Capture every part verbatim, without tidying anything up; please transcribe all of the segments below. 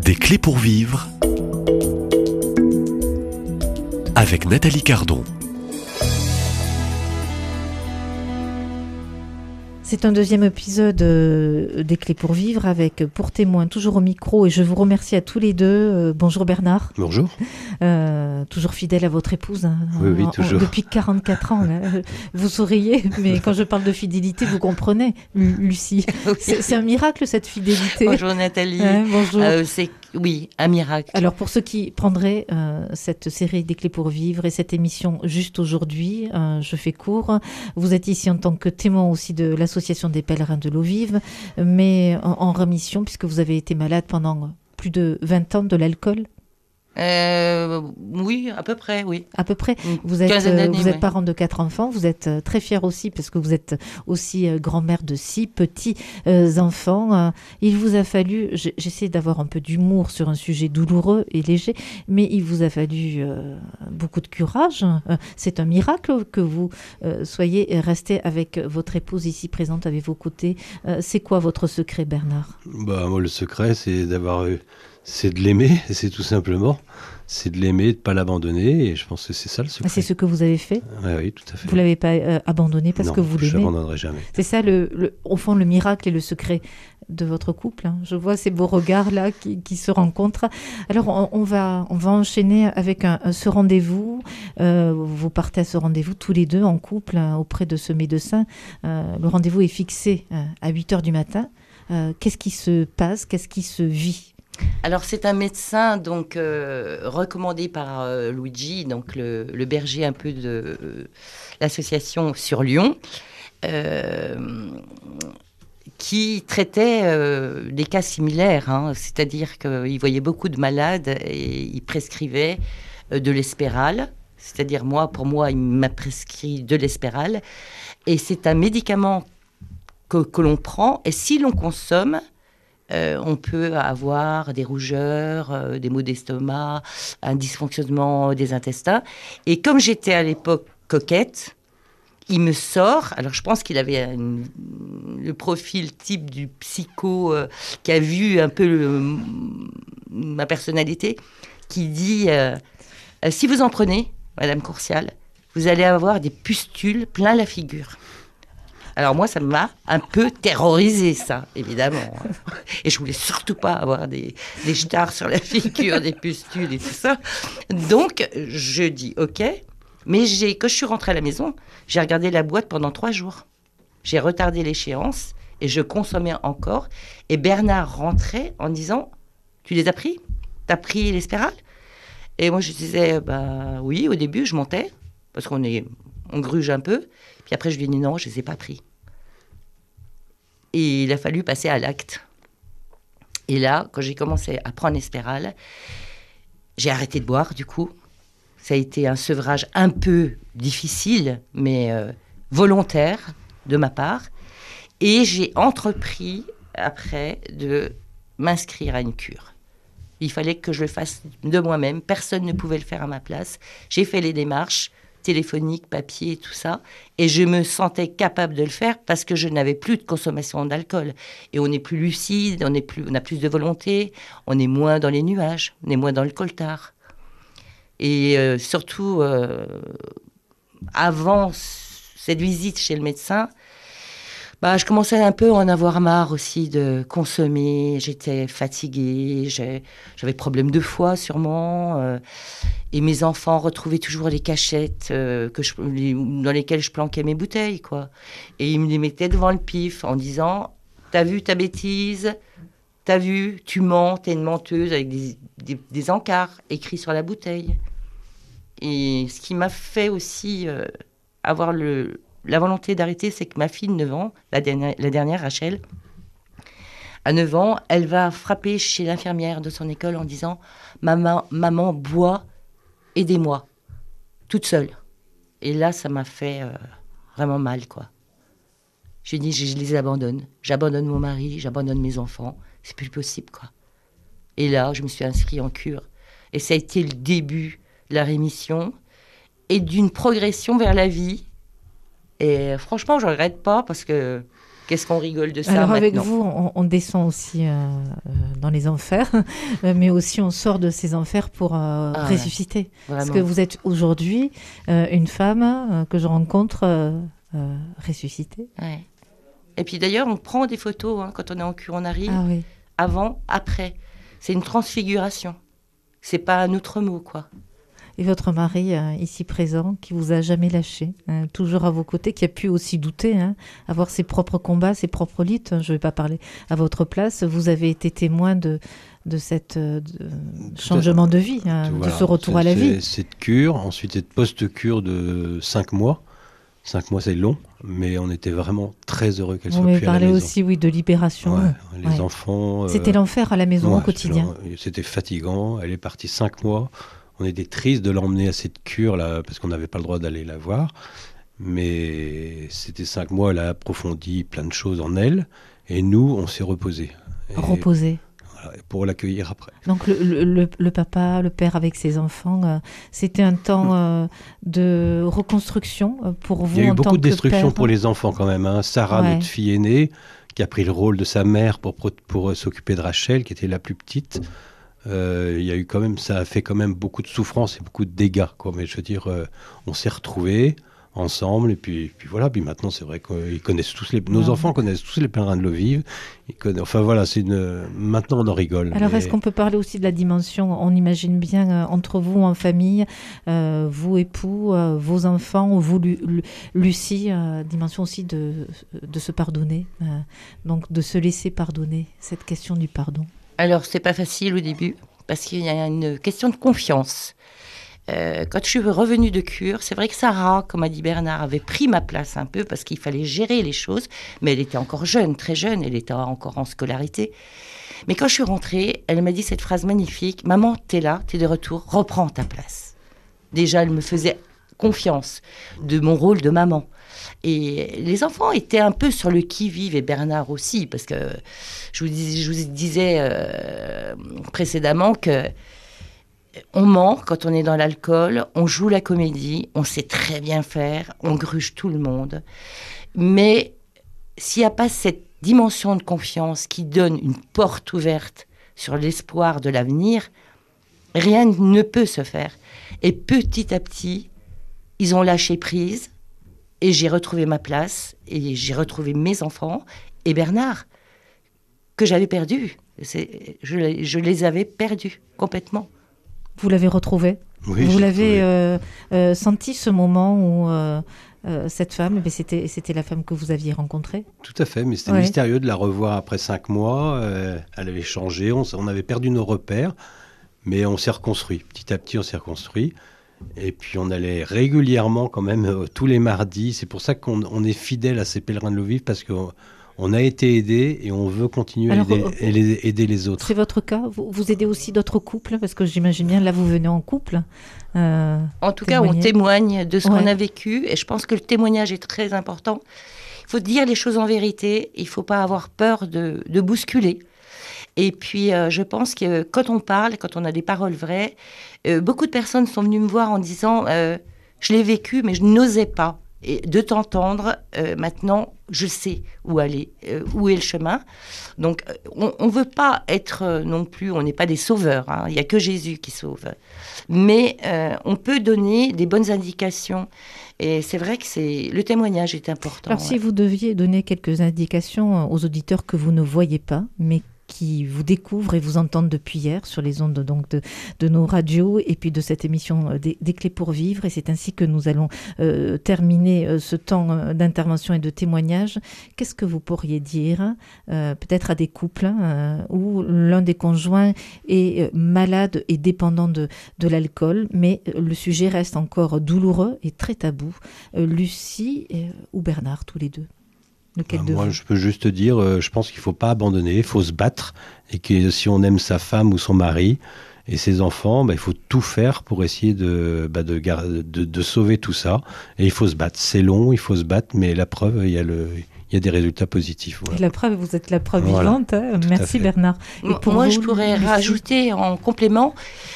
Des clés pour vivre avec Nathalie Cardon. C'est un deuxième épisode euh, des Clés pour vivre avec pour témoin toujours au micro et je vous remercie à tous les deux. Euh, bonjour Bernard. Bonjour. Euh, toujours fidèle à votre épouse. Hein, oui, oui, en, toujours. En, depuis quarante-quatre ans. Là, vous souriez, mais quand je parle de fidélité, vous comprenez, Lucie. Oui. C'est, c'est un miracle cette fidélité. Bonjour Nathalie. Hein, bonjour. Euh, c'est oui, un miracle. Alors pour ceux qui prendraient euh, cette série des Clés pour vivre et cette émission juste aujourd'hui, euh, je fais court. Vous êtes ici en tant que témoin aussi de l'association des pèlerins de l'eau vive, mais en, en rémission puisque vous avez été malade pendant plus de vingt ans de l'alcool. Euh, oui, à peu près, oui. À peu près. Une vous êtes, quinzaine d'années, vous êtes ouais. parent de quatre enfants. Vous êtes euh, très fière aussi parce que vous êtes aussi euh, grand-mère de six petits euh, enfants. Euh, il vous a fallu, j- j'essaie d'avoir un peu d'humour sur un sujet douloureux et léger, mais il vous a fallu euh, beaucoup de courage. Euh, c'est un miracle que vous euh, soyez resté avec votre épouse ici présente à vos côtés. Euh, c'est quoi votre secret, Bernard ? Bah, moi, le secret, c'est d'avoir, euh, c'est de l'aimer, c'est tout simplement. C'est de l'aimer, de ne pas l'abandonner, et je pense que c'est ça le secret. C'est ce que vous avez fait ? Ouais, oui, tout à fait. Vous ne l'avez pas euh, abandonné parce non, que vous l'aimez ? je n'abandonnerai jamais. C'est ça, le, le, au fond, le miracle et le secret de votre couple. Hein. Je vois ces beaux regards-là qui, qui se rencontrent. Alors, on, on, va, on va enchaîner avec un, un, ce rendez-vous. Euh, vous partez à ce rendez-vous tous les deux en couple hein, auprès de ce médecin. Euh, le rendez-vous est fixé euh, à huit heures du matin. Euh, qu'est-ce qui se passe ? Qu'est-ce qui se vit ? Alors c'est un médecin donc euh, recommandé par euh, Luigi, donc le, le berger un peu de euh, l'association sur Lyon, euh, qui traitait euh, des cas similaires, hein, c'est-à-dire qu'il voyait beaucoup de malades et il prescrivait euh, de l'Espéral. C'est-à-dire moi, pour moi, il m'a prescrit de l'Espéral et c'est un médicament que, que l'on prend et si l'on consomme. Euh, on peut avoir des rougeurs, euh, des maux d'estomac, un dysfonctionnement des intestins. Et comme j'étais à l'époque coquette, il me sort, alors je pense qu'il avait un, le profil type du psycho euh, qui a vu un peu le, ma personnalité, qui dit euh, « Si vous en prenez, Madame Courcial, vous allez avoir des pustules plein la figure. » Alors moi, ça m'a un peu terrorisé, ça, évidemment. Et je voulais surtout pas avoir des, des stars sur la figure, des pustules et tout ça. Donc, je dis OK. Mais j'ai, quand je suis rentrée à la maison, j'ai regardé la boîte pendant trois jours. J'ai retardé l'échéance et je consommais encore. Et Bernard rentrait en disant « Tu les as pris ? T'as pris l'Espéral ?» Et moi, je disais bah, « Oui, au début, je montais, parce qu'on est, on gruge un peu. » Puis après, je lui ai dit « Non, je les ai pas pris. » Et il a fallu passer à l'acte. Et là, quand j'ai commencé à prendre l'Espéral, j'ai arrêté de boire, du coup. Ça a été un sevrage un peu difficile, mais euh, volontaire de ma part. Et j'ai entrepris, après, de m'inscrire à une cure. Il fallait que je le fasse de moi-même. Personne ne pouvait le faire à ma place. J'ai fait les démarches téléphonique, papier, tout ça. Et je me sentais capable de le faire parce que je n'avais plus de consommation d'alcool. Et on est plus lucide, on, est plus, on a plus de volonté, on est moins dans les nuages, on est moins dans le coltard. Et euh, surtout, euh, avant cette visite chez le médecin, bah, je commençais un peu à en avoir marre aussi de consommer. J'étais fatiguée, j'ai, j'avais problème de foie sûrement. Euh, et mes enfants retrouvaient toujours les cachettes euh, que je, les, dans lesquelles je planquais mes bouteilles, quoi. Et ils me les mettaient devant le pif en disant « T'as vu ta bêtise ? T'as vu ? Tu mens, t'es une menteuse » avec des, des, des encarts écrits sur la bouteille. Et ce qui m'a fait aussi euh, avoir le... La volonté d'arrêter, c'est que ma fille de neuf ans, la dernière, la dernière Rachel, à neuf ans, elle va frapper chez l'infirmière de son école en disant « Maman, maman boit, aidez-moi, toute seule. » Et là, ça m'a fait euh, vraiment mal, quoi. J'ai dit « Je les abandonne. J'abandonne mon mari, j'abandonne mes enfants. C'est plus possible, quoi. » Et là, je me suis inscrite en cure. Et ça a été le début de la rémission et d'une progression vers la vie. Et franchement, je ne regrette pas parce que Qu'est-ce qu'on rigole de ça Alors maintenant. avec vous, on, on descend aussi euh, euh, dans les enfers, euh, mais aussi on sort de ces enfers pour euh, Ah, ressusciter. ouais, Parce vraiment. que vous êtes aujourd'hui euh, une femme euh, que je rencontre euh, euh, ressuscitée. Ouais. Et puis d'ailleurs, on prend des photos hein, quand on est en cure, on arrive, Ah oui. avant, après. C'est une transfiguration. C'est pas un autre mot, quoi. Et votre mari, euh, ici présent, qui vous a jamais lâché, hein, toujours à vos côtés, qui a pu aussi douter, hein, avoir ses propres combats, ses propres luttes. Je ne vais pas parler à votre place. Vous avez été témoin de, de cet euh, de changement de vie, hein, Voilà, de ce retour c'est- à la c'est- vie. Cette cure, ensuite cette post-cure de cinq mois. Cinq mois, c'est long, mais on était vraiment très heureux qu'elle Vous soit m'avez plus à la parlé maison. aussi, oui, de libération. Ouais, les Ouais. enfants... euh, C'était l'enfer à la maison, ouais, au quotidien. c'était- C'était fatigant. Elle est partie cinq mois. On était triste de l'emmener à cette cure là, parce qu'on n'avait pas le droit d'aller la voir. Mais c'était cinq mois, elle a approfondi plein de choses en elle. Et nous, on s'est reposé. Et Reposer. voilà, pour l'accueillir après. Donc le, le- le- le papa, le père avec ses enfants, euh, c'était un temps euh, de reconstruction euh, pour vous Il y a eu en tant beaucoup de que destruction père. pour les enfants quand même. Hein. Sarah, Ouais. notre fille aînée, qui a pris le rôle de sa mère pour, pro- pour euh, s'occuper de Rachel, qui était la plus petite. Euh, il y a eu quand même, ça a fait quand même beaucoup de souffrance et beaucoup de dégâts, quoi. Mais je veux dire, euh, on s'est retrouvés ensemble et puis, puis voilà. Puis maintenant, c'est vrai qu'ils connaissent tous les, nos Ouais. enfants connaissent tous les pèlerins de l'eau vive. Ils connaissent, enfin voilà, c'est une. Maintenant, on en rigole. Alors, mais- est-ce qu'on peut parler aussi de la dimension, on imagine bien euh, entre vous en famille, euh, vous époux, euh, vos enfants, vous Lu- Lu- Lucie, euh, dimension aussi de, de se pardonner, euh, donc de se laisser pardonner, cette question du pardon. Alors, c'est pas facile au début, parce qu'il y a une question de confiance. Euh, quand je suis revenue de cure, c'est vrai que Sarah, comme a dit Bernard, avait pris ma place un peu, parce qu'il fallait gérer les choses, mais elle était encore jeune, très jeune, elle était encore en scolarité. Mais quand je suis rentrée, elle m'a dit cette phrase magnifique, « Maman, t'es là, t'es de retour, reprends ta place. » Déjà, elle me faisait confiance de mon rôle de maman. Et les enfants étaient un peu sur le qui-vive, et Bernard aussi, parce que je vous, dis, je vous disais euh, précédemment que on ment quand on est dans l'alcool, on joue la comédie, on sait très bien faire, on gruge tout le monde. Mais s'il n'y a pas cette dimension de confiance qui donne une porte ouverte sur l'espoir de l'avenir, rien ne peut se faire. Et petit à petit, ils ont lâché prise, et j'ai retrouvé ma place, et j'ai retrouvé mes enfants, et Bernard, que j'avais perdu. C'est, je, je les avais perdus complètement. Vous l'avez retrouvé? Oui, Vous j'ai l'avez trouvé. euh, euh, senti ce moment où euh, euh, cette femme, eh c'était, c'était la femme que vous aviez rencontrée? Tout à fait, mais c'était Ouais. mystérieux de la revoir après cinq mois. Euh, elle avait changé, on, s- on avait perdu nos repères, mais on s'est reconstruit. Petit à petit, on s'est reconstruit. Et puis, on allait régulièrement, quand même, euh, tous les mardis. C'est pour ça qu'on on est fidèle à ces pèlerins de l'eau vive, parce qu'on on a été aidés et on veut continuer Alors, à aider, euh, et les, aider les autres. C'est votre cas? Vous, vous aidez aussi d'autres couples? Parce que j'imagine bien, là, vous venez en couple. Euh, En tout cas, on témoigner. témoigne de ce Ouais. qu'on a vécu, et je pense que le témoignage est très important. Il faut dire les choses en vérité, il ne faut pas avoir peur de, de bousculer. Et puis, euh, je pense que quand on parle, quand on a des paroles vraies, euh, beaucoup de personnes sont venues me voir en disant euh, « je l'ai vécu, mais je n'osais pas ». Et de t'entendre, euh, maintenant, je sais où aller, euh, où est le chemin. Donc, euh, on ne veut pas être euh, non plus, on n'est pas des sauveurs, hein, il n'y a que Jésus qui sauve. Mais euh, on peut donner des bonnes indications. Et c'est vrai que c'est, le témoignage est important. Alors, si ouais. vous deviez donner quelques indications aux auditeurs que vous ne voyez pas, mais qui vous découvrent et vous entendent depuis hier sur les ondes donc de, de nos radios et puis de cette émission euh, des, des clés pour vivre, et c'est ainsi que nous allons euh, terminer euh, ce temps euh, d'intervention et de témoignage. Qu'est-ce que vous pourriez dire euh, peut-être à des couples euh, où l'un des conjoints est euh, malade et dépendant de, de l'alcool, mais euh, le sujet reste encore douloureux et très tabou. Euh, Lucie euh, ou Bernard, tous les deux? Lequel Ah, de moi, vous? je peux juste dire, euh, je pense qu'il ne faut pas abandonner, il faut se battre. Et que si on aime sa femme ou son mari et ses enfants, bah, il faut tout faire pour essayer de, bah, de, gar- de, de sauver tout ça. Et il faut se battre. C'est long, il faut se battre, mais la preuve, il y a, le, il y a des résultats positifs. Voilà. Et la preuve, vous êtes la preuve Voilà, vivante. hein. tout à Merci fait. Bernard. Et Moi, pour moi, vous, je pourrais Lucie? rajouter en complément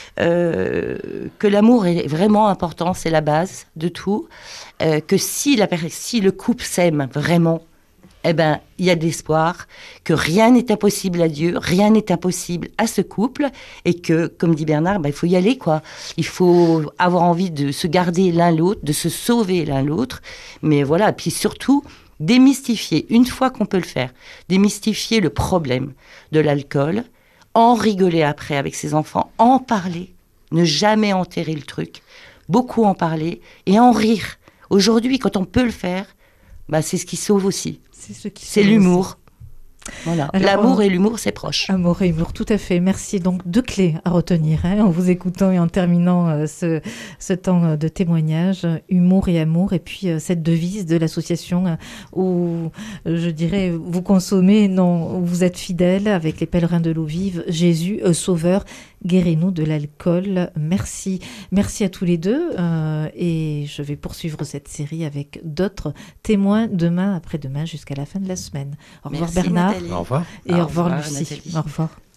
euh, que l'amour est vraiment important, c'est la base de tout. Euh, que si, la, per- si le couple s'aime vraiment, eh ben, il y a de l'espoir, que rien n'est impossible à Dieu, rien n'est impossible à ce couple, et que, comme dit Bernard, ben, il faut y aller, quoi. Il faut avoir envie de se garder l'un l'autre, de se sauver l'un l'autre, mais voilà, puis surtout, démystifier, une fois qu'on peut le faire, démystifier le problème de l'alcool, en rigoler après avec ses enfants, en parler, ne jamais enterrer le truc, beaucoup en parler et en rire. Aujourd'hui, quand on peut le faire, bah, c'est ce qui sauve aussi. C'est ce qui C'est sauve l'humour. aussi. Voilà. Alors, L'amour on- et l'humour, c'est proche. Amour et humour, tout à fait. Merci. Donc, deux clés à retenir hein, en vous écoutant et en terminant euh, ce, ce temps euh, de témoignage. Humour et amour. Et puis, euh, cette devise de l'association euh, où, euh, je dirais, vous consommez, non, où vous êtes fidèle avec les pèlerins de l'eau vive. Jésus, euh, sauveur, guéris-nous de l'alcool. Merci. Merci à tous les deux. euh, et je vais poursuivre cette série avec d'autres témoins demain, après-demain, jusqu'à la fin de la semaine. Au revoir Merci, Bernard. Nathalie. Au revoir. Et Au au revoir, revoir, Lucie. Nathalie. Au revoir.